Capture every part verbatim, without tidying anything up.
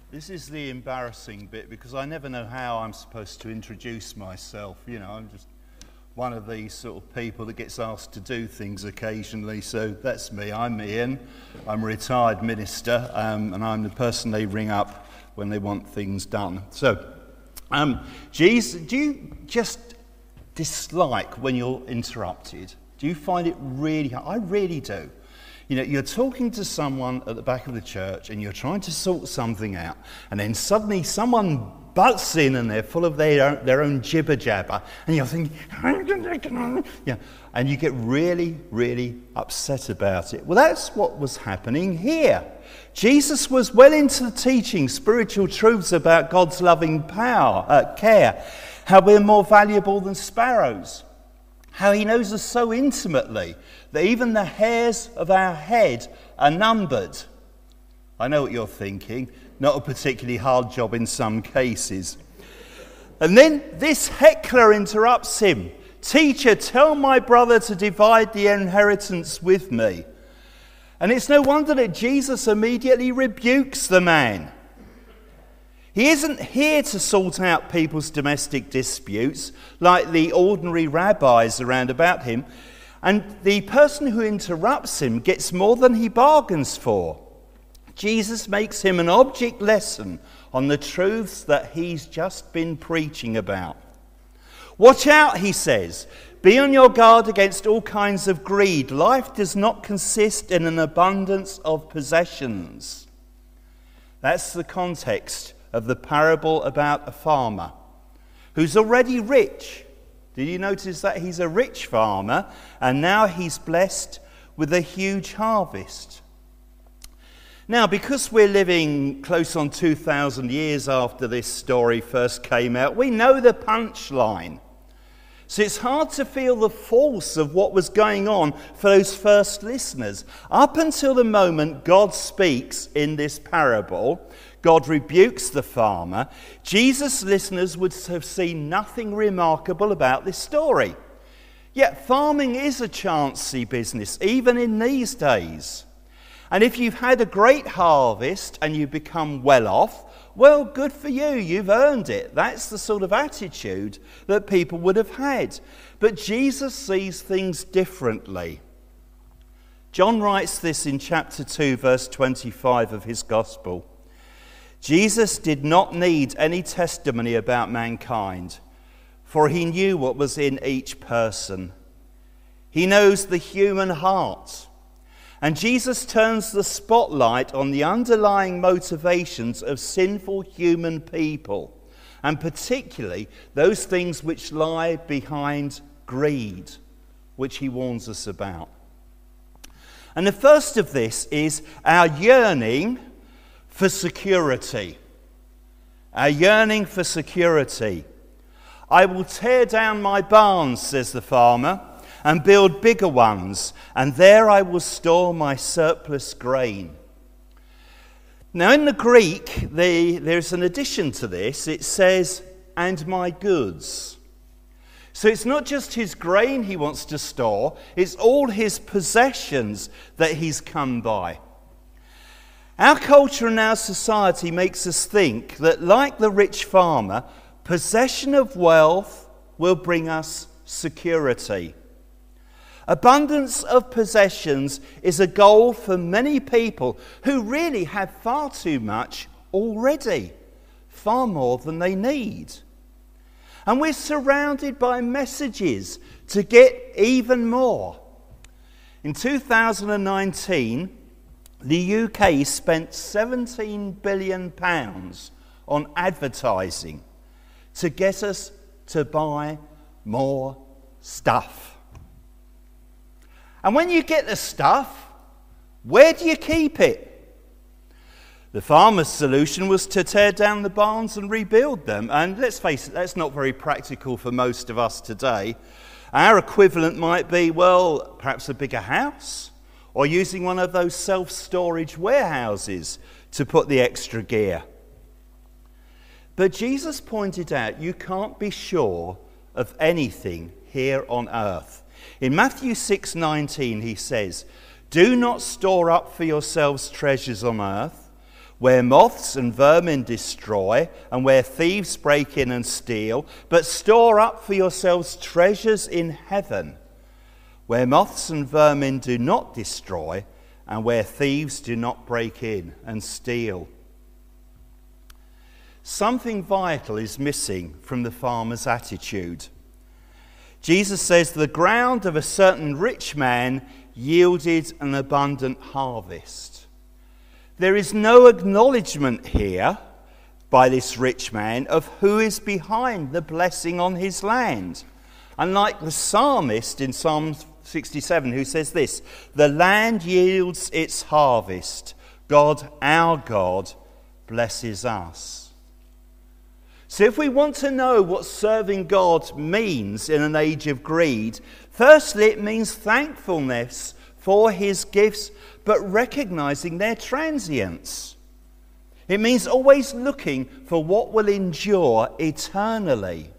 This is the embarrassing bit because I never know how I'm supposed to introduce myself. You know, I'm just one of these sort of people that gets asked to do things occasionally. So that's me. I'm Ian. I'm a retired minister, um, and I'm the person they ring up when they want things done. So, um, Jesus, do you just dislike when you're interrupted? Do you find it really hard? I really do. You know, you're talking to someone at the back of the church and you're trying to sort something out, and then suddenly someone butts in and they're full of their own, their own jibber jabber, and you're thinking, yeah, and you get really, really upset about it. Well, that's what was happening here. Jesus was well into teaching spiritual truths about God's loving power, uh, care, how we're more valuable than sparrows, how he knows us so intimately that even the hairs of our head are numbered. I know what you're thinking. Not a particularly hard job in some cases. And then this heckler interrupts him. "Teacher, tell my brother to divide the inheritance with me." And it's no wonder that Jesus immediately rebukes the man. He isn't here to sort out people's domestic disputes like the ordinary rabbis around about him. And the person who interrupts him gets more than he bargains for. Jesus makes him an object lesson on the truths that he's just been preaching about. "Watch out," he says. "Be on your guard against all kinds of greed. Life does not consist in an abundance of possessions." That's the context of the parable about a farmer who's already rich. Did you notice that? He's a rich farmer, and now he's blessed with a huge harvest. Now, because we're living close on two thousand years after this story first came out, we know the punchline. So it's hard to feel the force of what was going on for those first listeners. Up until the moment God speaks in this parable, God rebukes the farmer, Jesus' listeners would have seen nothing remarkable about this story. Yet farming is a chancy business, even in these days. And if you've had a great harvest and you become well off, well, good for you, you've earned it. That's the sort of attitude that people would have had. But Jesus sees things differently. John writes this in chapter two, verse twenty-five of his gospel. Jesus did not need any testimony about mankind, for he knew what was in each person. He knows the human heart. And Jesus turns the spotlight on the underlying motivations of sinful human people, and particularly those things which lie behind greed, which he warns us about. And the first of this is our yearning for security. Our yearning for security. "I will tear down my barns," says the farmer, "and build bigger ones, and there I will store my surplus grain." Now in the Greek, the, there's an addition to this. It says, "and my goods." So it's not just his grain he wants to store, it's all his possessions that he's come by. Our culture and our society makes us think that, like the rich farmer, possession of wealth will bring us security. Abundance of possessions is a goal for many people who really have far too much already, far more than they need. And we're surrounded by messages to get even more. In two thousand nineteen, the U K spent seventeen billion pounds on advertising to get us to buy more stuff. And when you get the stuff, where do you keep it? The farmer's solution was to tear down the barns and rebuild them. And let's face it, that's not very practical for most of us today. Our equivalent might be, well, perhaps a bigger house, or using one of those self-storage warehouses to put the extra gear. But Jesus pointed out you can't be sure of anything here on earth. In Matthew six nineteen he says, "Do not store up for yourselves treasures on earth, where moths and vermin destroy, and where thieves break in and steal, but store up for yourselves treasures in heaven, where moths and vermin do not destroy, and where thieves do not break in and steal. Something vital is missing from the farmer's attitude. Jesus says the ground of a certain rich man yielded an abundant harvest. There is no acknowledgement here by this rich man of who is behind the blessing on his land. Unlike the psalmist in Psalm sixty-seven who says this, the land yields its harvest. God, our God, blesses us. So if we want to know what serving God means in an age of greed, firstly it means thankfulness for his gifts, but recognizing their transience. It means always looking for what will endure eternally.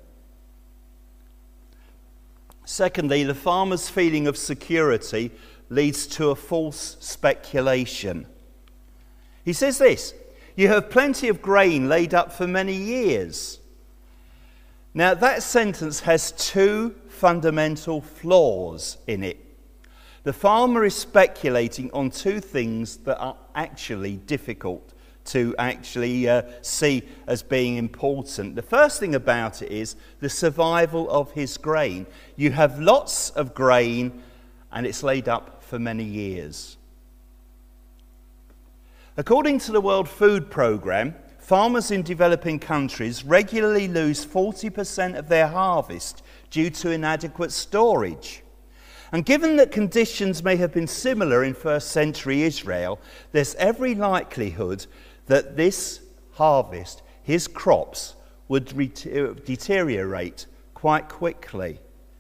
Secondly, the farmer's feeling of security leads to a false speculation. He says this, you have plenty of grain laid up for many years. Now that sentence has two fundamental flaws in it. The farmer is speculating on two things that are actually difficult to actually uh, see as being important. The first thing about it is the survival of his grain. You have lots of grain and it's laid up for many years. According to the World Food Programme, farmers in developing countries regularly lose forty percent of their harvest due to inadequate storage. And given that conditions may have been similar in first century Israel, there's every likelihood that this harvest, his crops, would re- deteriorate quite quickly.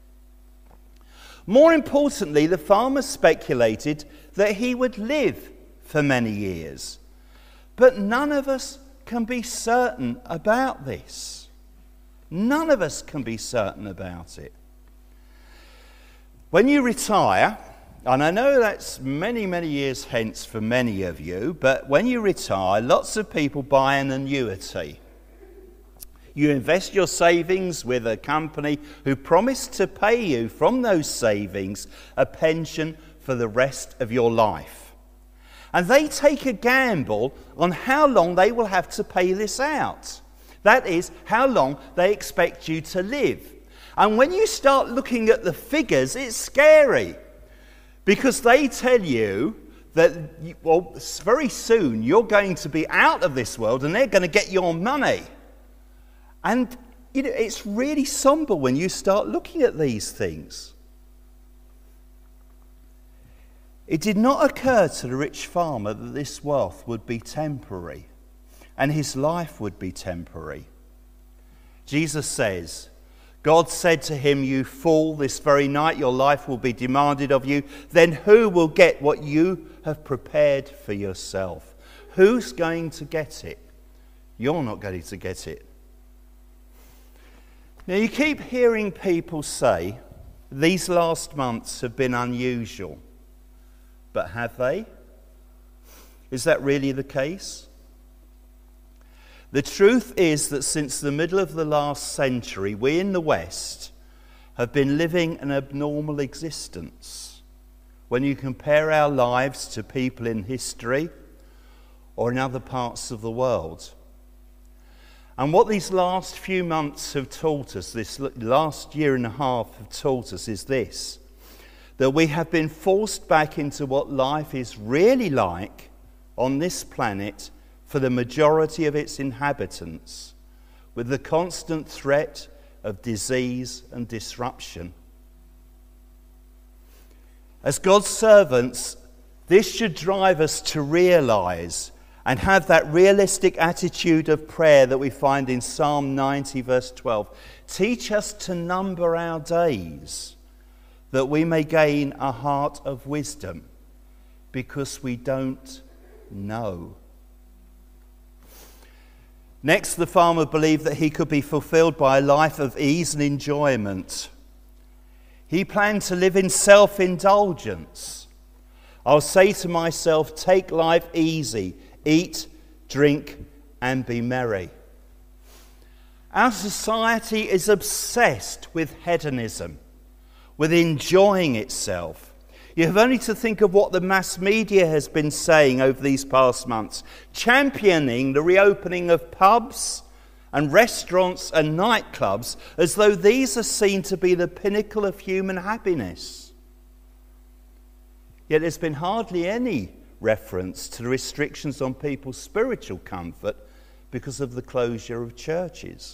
More importantly, the farmer speculated that he would live for many years. But none of us can be certain about this. None of us can be certain about it. When you retire, and I know that's many, many years hence for many of you, but when you retire, lots of people buy an annuity. You invest your savings with a company who promise to pay you from those savings a pension for the rest of your life. And they take a gamble on how long they will have to pay this out. That is, how long they expect you to live. And when you start looking at the figures, it's scary. Because they tell you that, well, very soon you're going to be out of this world and they're going to get your money. And you know, it's really somber when you start looking at these things. It did not occur to the rich farmer that this wealth would be temporary and his life would be temporary. Jesus says, God said to him, you fool, this very night your life will be demanded of you. Then who will get what you have prepared for yourself? Who's going to get it? You're not going to get it. Now you keep hearing people say, these last months have been unusual. But have they? Is that really the case? The truth is that since the middle of the last century, we in the West have been living an abnormal existence. When you compare our lives to people in history or in other parts of the world. And what these last few months have taught us, this last year and a half have taught us is this. That we have been forced back into what life is really like on this planet for the majority of its inhabitants, with the constant threat of disease and disruption. As God's servants, this should drive us to realize and have that realistic attitude of prayer that we find in Psalm ninety, verse twelve. Teach us to number our days, that we may gain a heart of wisdom, because we don't know. Next, the farmer believed that he could be fulfilled by a life of ease and enjoyment. He planned to live in self-indulgence. I'll say to myself, take life easy, eat, drink, and be merry. Our society is obsessed with hedonism, with enjoying itself. You have only to think of what the mass media has been saying over these past months, championing the reopening of pubs and restaurants and nightclubs as though these are seen to be the pinnacle of human happiness. Yet there's been hardly any reference to the restrictions on people's spiritual comfort because of the closure of churches.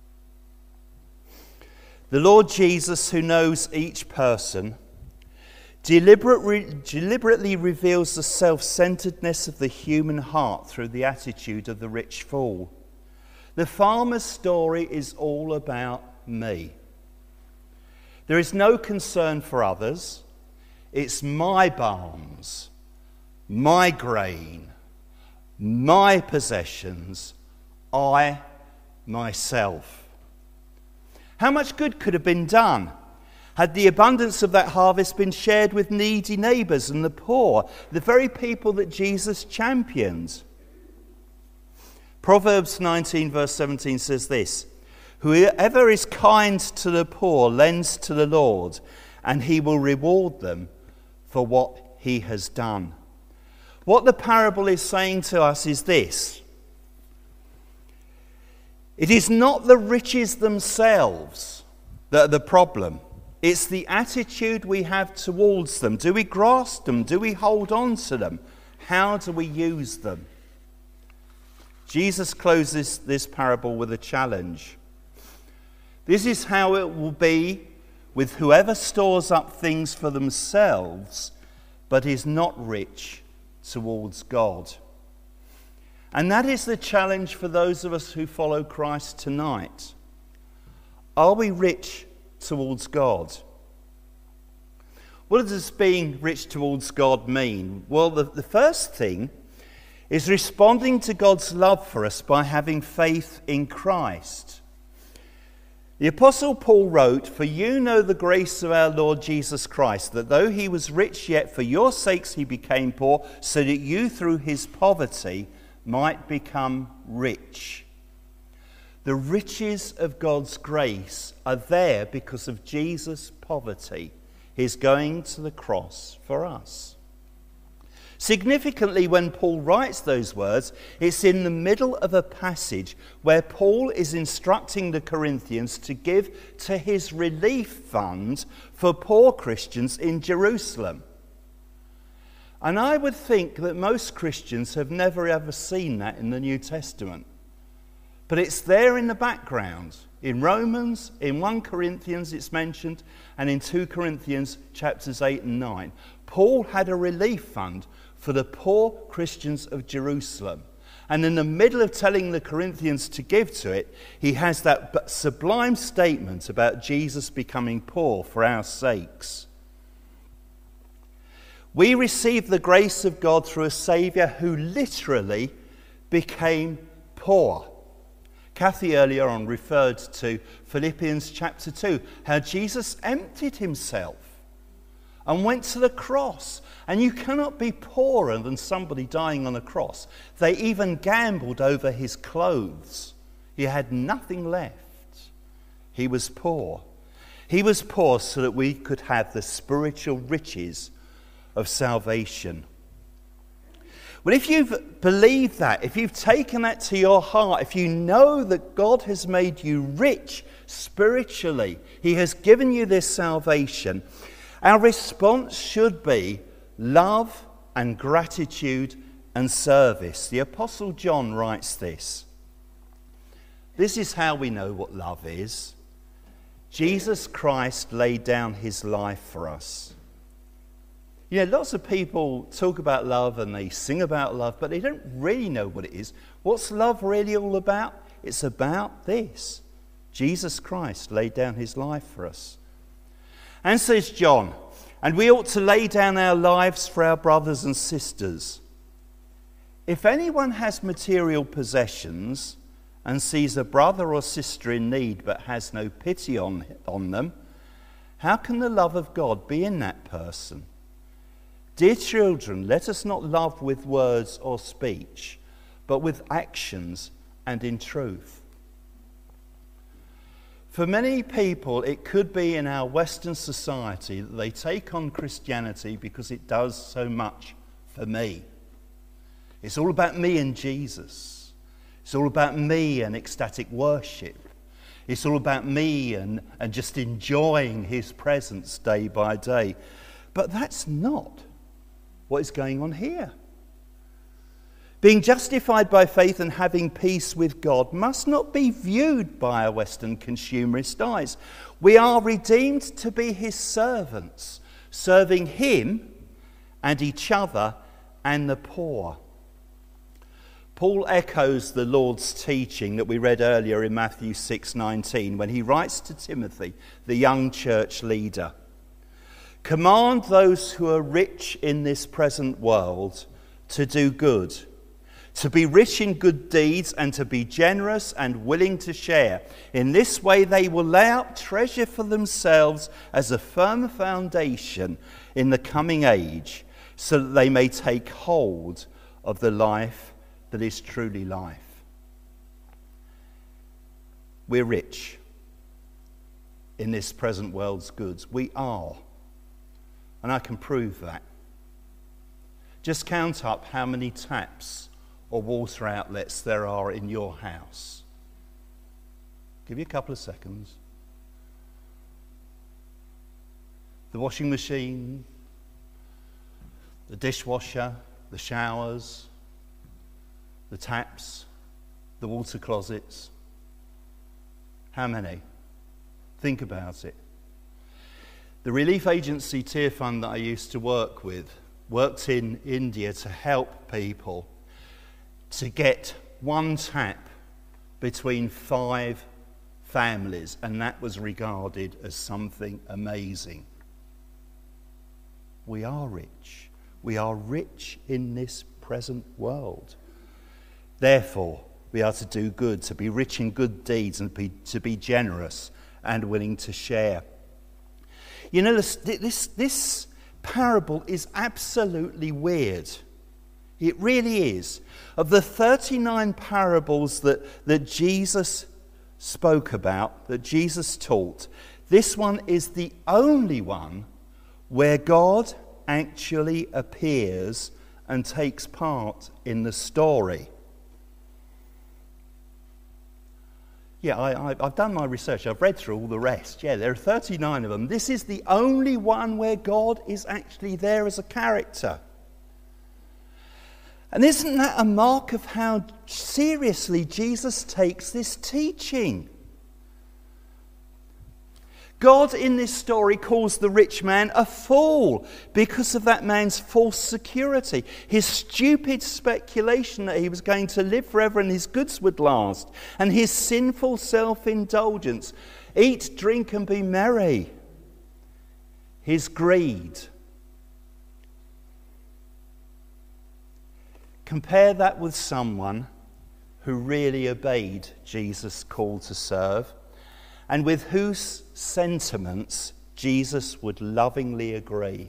The Lord Jesus, who knows each person, deliberately, deliberately reveals the self-centeredness of the human heart through the attitude of the rich fool. The farmer's story is all about me. There is no concern for others. It's my barns, my grain, my possessions, I, myself. How much good could have been done had the abundance of that harvest been shared with needy neighbours and the poor, the very people that Jesus champions? Proverbs nineteen verse seventeen says this, "Whoever is kind to the poor lends to the Lord, and he will reward them for what he has done." What the parable is saying to us is this: it is not the riches themselves that are the problem. It's the attitude we have towards them. Do we grasp them? Do we hold on to them? How do we use them? Jesus closes this parable with a challenge. This is how it will be with whoever stores up things for themselves but is not rich towards God. And that is the challenge for those of us who follow Christ tonight. Are we rich towards God? What does being rich towards God mean? Well, the, the first thing is responding to God's love for us by having faith in Christ. The Apostle Paul wrote, "For you know the grace of our Lord Jesus Christ, that though he was rich, yet for your sakes he became poor, so that you through his poverty might become rich." The riches of God's grace are there because of Jesus' poverty, his going to the cross for us. Significantly, when Paul writes those words, it's in the middle of a passage where Paul is instructing the Corinthians to give to his relief fund for poor Christians in Jerusalem. And I would think that most Christians have never ever seen that in the New Testament. But it's there in the background. In Romans, in First Corinthians it's mentioned, and in Second Corinthians chapters eight and nine. Paul had a relief fund for the poor Christians of Jerusalem. And in the middle of telling the Corinthians to give to it, he has that sublime statement about Jesus becoming poor for our sakes. We receive the grace of God through a Saviour who literally became poor. Kathy earlier on referred to Philippians chapter two, how Jesus emptied himself and went to the cross. And you cannot be poorer than somebody dying on a cross. They even gambled over his clothes. He had nothing left. He was poor. He was poor so that we could have the spiritual riches of salvation. Well, if you've believed that, if you've taken that to your heart, if you know that God has made you rich spiritually, he has given you this salvation, our response should be love and gratitude and service. The Apostle John writes this. This is how we know what love is. Jesus Christ laid down his life for us. You know, lots of people talk about love and they sing about love, but they don't really know what it is. What's love really all about? It's about this. Jesus Christ laid down his life for us. And says John, and we ought to lay down our lives for our brothers and sisters. If anyone has material possessions and sees a brother or sister in need but has no pity on, on them, how can the love of God be in that person? Dear children, let us not love with words or speech, but with actions and in truth. For many people, it could be in our Western society that they take on Christianity because it does so much for me. It's all about me and Jesus. It's all about me and ecstatic worship. It's all about me and, and just enjoying his presence day by day. But that's not what is going on here. Being justified by faith and having peace with God must not be viewed by our Western consumerist eyes. We are redeemed to be his servants, serving him and each other and the poor. Paul echoes the Lord's teaching that we read earlier in Matthew six nineteen when he writes to Timothy, the young church leader, "Command those who are rich in this present world to do good, to be rich in good deeds and to be generous and willing to share. In this way they will lay up treasure for themselves as a firm foundation in the coming age, so that they may take hold of the life that is truly life." We're rich in this present world's goods. We are. And I can prove that. Just count up how many taps or water outlets there are in your house. Give you a couple of seconds. The washing machine, the dishwasher, the showers, the taps, the water closets. How many? Think about it. The relief agency Tear Fund that I used to work with worked in India to help people to get one tap between five families, and that was regarded as something amazing. We are rich. We are rich in this present world. Therefore, we are to do good, to be rich in good deeds, and be, to be generous and willing to share. You know, this, this, this parable is absolutely weird. It really is. Of the thirty-nine parables that, that Jesus spoke about, that Jesus taught, this one is the only one where God actually appears and takes part in the story. Yeah, I, I, I've done my research. I've read through all the rest. Yeah, there are thirty-nine of them. This is the only one where God is actually there as a character. And isn't that a mark of how seriously Jesus takes this teaching? God in this story calls the rich man a fool because of that man's false security, his stupid speculation that he was going to live forever and his goods would last, and his sinful self-indulgence. Eat, drink and be merry. His greed. Compare that with someone who really obeyed Jesus' call to serve, and with whose sentiments Jesus would lovingly agree.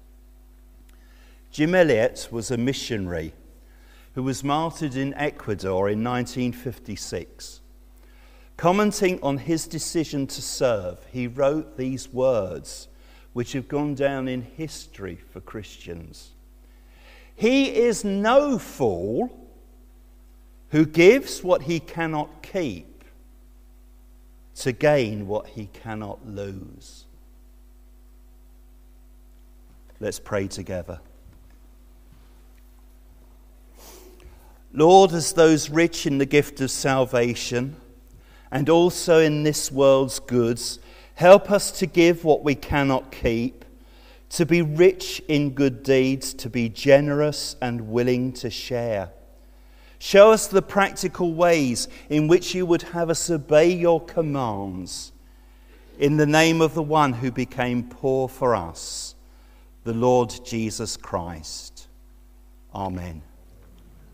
Jim Elliot was a missionary who was martyred in Ecuador in nineteen fifty-six. Commenting on his decision to serve, he wrote these words, which have gone down in history for Christians. "He is no fool who gives what he cannot keep to gain what he cannot lose." Let's pray together. Lord, as those rich in the gift of salvation and also in this world's goods, help us to give what we cannot keep, to be rich in good deeds, to be generous and willing to share. Show us the practical ways in which you would have us obey your commands. In the name of the one who became poor for us, the Lord Jesus Christ. Amen.